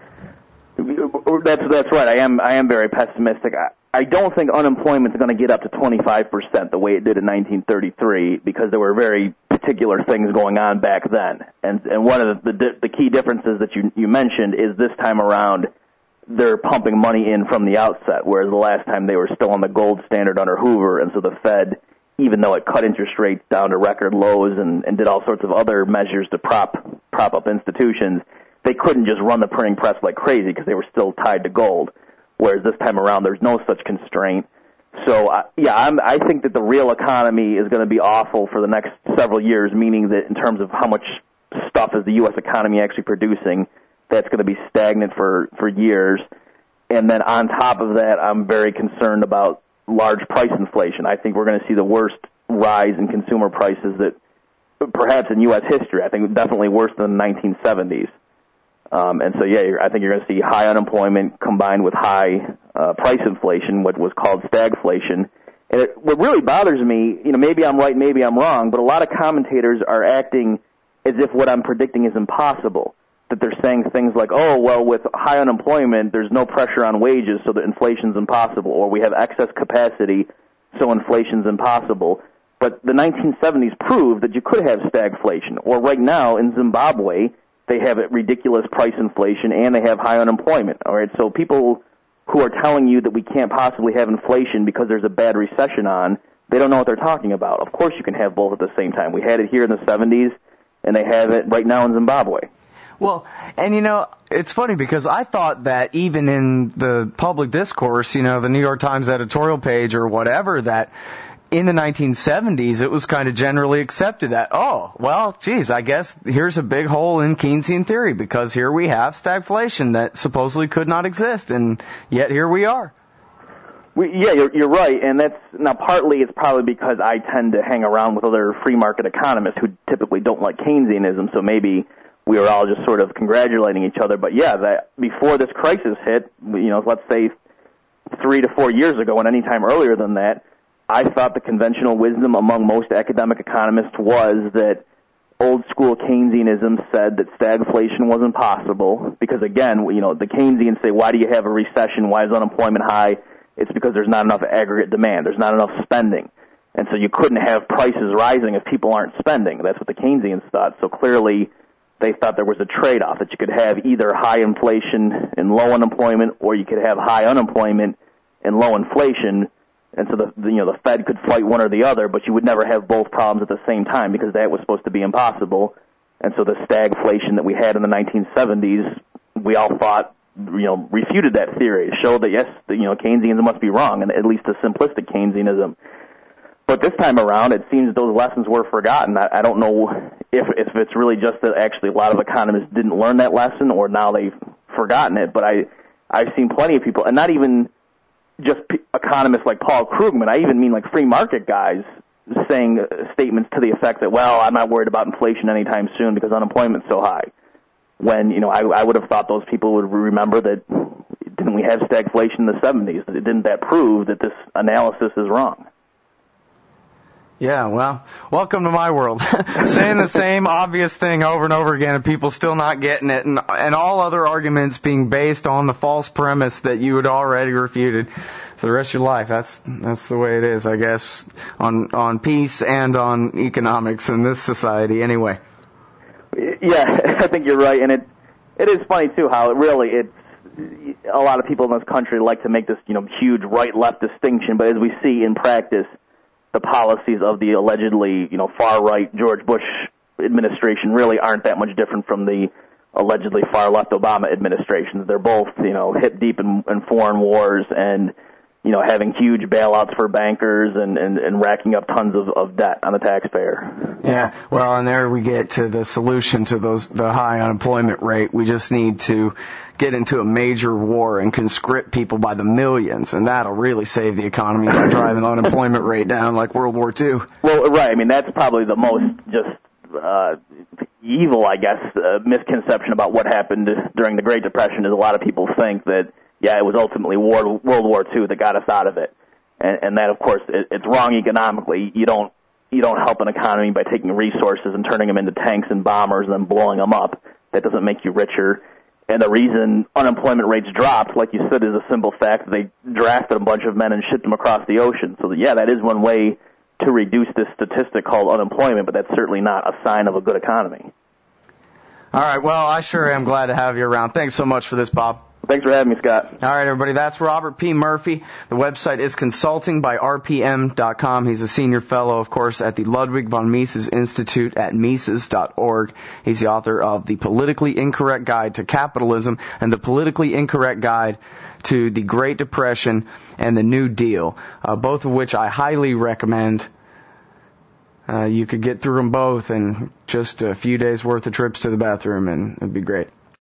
Speaker 3: That's that's right. I am I am very pessimistic. I, I don't think unemployment is going to get up to twenty-five percent the way it did in nineteen thirty-three, because there were very particular things going on back then. And and one of the the, the key differences that you you mentioned is this time around they're pumping money in from the outset, whereas the last time they were still on the gold standard under Hoover, and so the Fed, even though it cut interest rates down to record lows and, and did all sorts of other measures to prop prop up institutions, they couldn't just run the printing press like crazy because they were still tied to gold. Whereas this time around, there's no such constraint. So, uh, yeah, I'm, I think that the real economy is going to be awful for the next several years, meaning that in terms of how much stuff is the U S economy actually producing, that's going to be stagnant for, for years. And then on top of that, I'm very concerned about large price inflation. I think we're going to see the worst rise in consumer prices that perhaps in U S history. I think definitely worse than the nineteen seventies. Um, and so, yeah, you're, I think you're going to see high unemployment combined with high uh, price inflation, what was called stagflation. And it, what really bothers me, you know, maybe I'm right, maybe I'm wrong, but a lot of commentators are acting as if what I'm predicting is impossible. That they're saying things like, oh, well, with high unemployment, there's no pressure on wages, so that inflation's impossible, or we have excess capacity, so inflation's impossible. But the nineteen seventies proved that you could have stagflation, or right now in Zimbabwe, they have ridiculous price inflation and they have high unemployment. All right, so people who are telling you that we can't possibly have inflation because there's a bad recession on, they don't know what they're talking about. Of course you can have both at the same time. We had it here in the seventies, and they have it right now in Zimbabwe.
Speaker 2: Well, and you know, it's funny because I thought that even in the public discourse, you know, the New York Times editorial page or whatever, that in the nineteen seventies, it was kind of generally accepted that, oh, well, geez, I guess here's a big hole in Keynesian theory because here we have stagflation that supposedly could not exist, and yet here we are.
Speaker 3: We, yeah, you're, you're right, and that's now partly it's probably because I tend to hang around with other free market economists who typically don't like Keynesianism, so maybe we were all just sort of congratulating each other. But yeah, that before this crisis hit, you know, let's say three to four years ago, and any time earlier than that, I thought the conventional wisdom among most academic economists was that old-school Keynesianism said that stagflation was impossible because, again, you know, the Keynesians say, why do you have a recession? Why is unemployment high? It's because there's not enough aggregate demand. There's not enough spending. And so you couldn't have prices rising if people aren't spending. That's what the Keynesians thought. So clearly they thought there was a trade-off, that you could have either high inflation and low unemployment, or you could have high unemployment and low inflation. And so the, the you know the Fed could fight one or the other, but you would never have both problems at the same time because that was supposed to be impossible. And so the stagflation that we had in the nineteen seventies, we all thought, you know, refuted that theory, showed that yes, the, you know, Keynesianism must be wrong, and at least the simplistic Keynesianism. But this time around, it seems those lessons were forgotten. I, I don't know if if it's really just that actually a lot of economists didn't learn that lesson, or now they've forgotten it. But I I've seen plenty of people, and not even just p- economists like Paul Krugman, I even mean like free market guys saying uh, statements to the effect that, well, I'm not worried about inflation anytime soon because unemployment's so high. When, you know, I, I would have thought those people would remember that, didn't we have stagflation in the seventies? Didn't that prove that this analysis is wrong?
Speaker 2: Yeah, well, welcome to my world. Saying the same obvious thing over and over again and people still not getting it, and, and all other arguments being based on the false premise that you had already refuted for the rest of your life. That's that's the way it is, I guess, on on peace and on economics in this society anyway.
Speaker 3: Yeah, I think you're right, and it it is funny, too, how it really, it's, a lot of people in this country like to make this, you know, huge right-left distinction, but as we see in practice, the policies of the allegedly, you know, far-right George Bush administration really aren't that much different from the allegedly far-left Obama administrations. They're both, you know, hip-deep in, in foreign wars and, you know, having huge bailouts for bankers and, and, and racking up tons of, of debt on the taxpayer.
Speaker 2: Yeah, well, and there we get to the solution to those the high unemployment rate. We just need to get into a major war and conscript people by the millions, and that'll really save the economy by driving the unemployment rate down like World War Two.
Speaker 3: Well, right. I mean, that's probably the most just uh, evil, I guess, uh, misconception about what happened during the Great Depression is a lot of people think that, yeah, it was ultimately war, World War Two that got us out of it. and, and that, of course, it, it's wrong economically. You don't you don't help an economy by taking resources and turning them into tanks and bombers and then blowing them up. That doesn't make you richer. And the reason unemployment rates dropped, like you said, is a simple fact that they drafted a bunch of men and shipped them across the ocean. So, yeah, that is one way to reduce this statistic called unemployment, but that's certainly not a sign of a good economy.
Speaker 2: All right, well, I sure am glad to have you around. Thanks so much for this, Bob.
Speaker 3: Thanks for having me, Scott.
Speaker 2: All right, everybody, that's Robert P. Murphy. The website is consulting by R P M dot com. He's a senior fellow, of course, at the Ludwig von Mises Institute at Mises dot org. He's the author of The Politically Incorrect Guide to Capitalism and The Politically Incorrect Guide to the Great Depression and the New Deal, uh, both of which I highly recommend. Uh, you could get through them both in just a few days' worth of trips to the bathroom, and it'd be great.